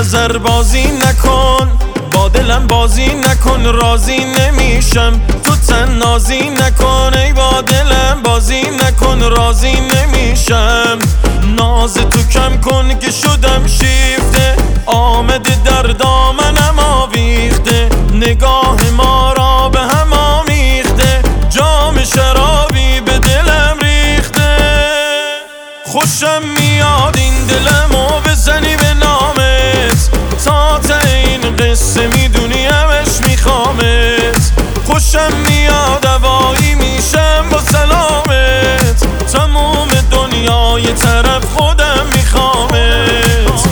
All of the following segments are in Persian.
نظر بازی نکن، با دلم بازی نکن، راضی نمیشم تو تنازی نکن. ای با دلم بازی نکن، راضی نمیشم. ناز تو کم کن که شدم شیفته، آمده در دامنم آویخته. نگاه ما را به هم آمیخته، جام شرابی به دلم ریخته. خوشم میاد این دلمو بزنی به نامت، تا این قصه میدونی همش میخوامت. خوشم میاد هوایی میشم با سلامت، تموم دنیای طرف خودم میخوامت.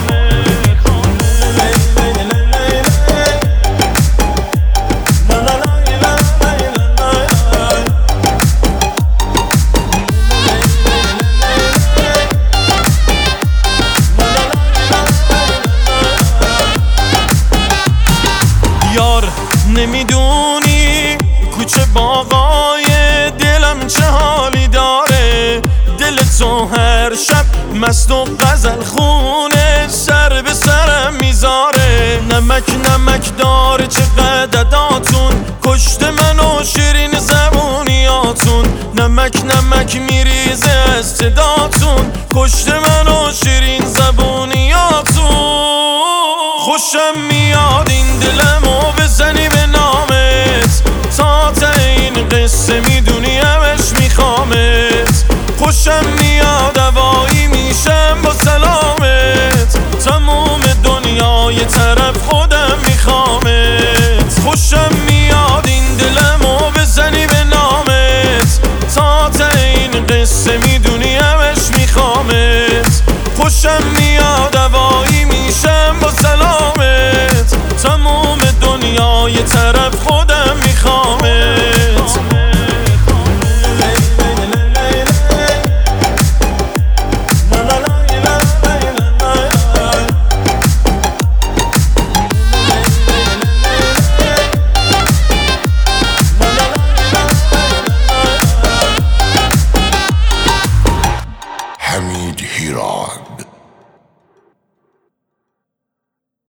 یار نمیدونی کوچه باغای دلم چه حالی داره، دل تو هر شب مست و غزل خونه سر به سرم میذاره. نمک نمک داره چقدر عداتون، کشته منو شیرین زبونیاتون. نمک نمک میریزه از صداتون، کشته منو شیرین زبونیاتون. خوشم میاد این دلمو بزنی به نامت، تا این قصه میدونی همش میخوامت. خوشم میاد هوایی میشم با سلامت، تموم دنیای طرف خودم میخوامت. خوشم میاد این دلمو بزنی به نامت، تا این قصه میدونی همش میخوامت. خوشم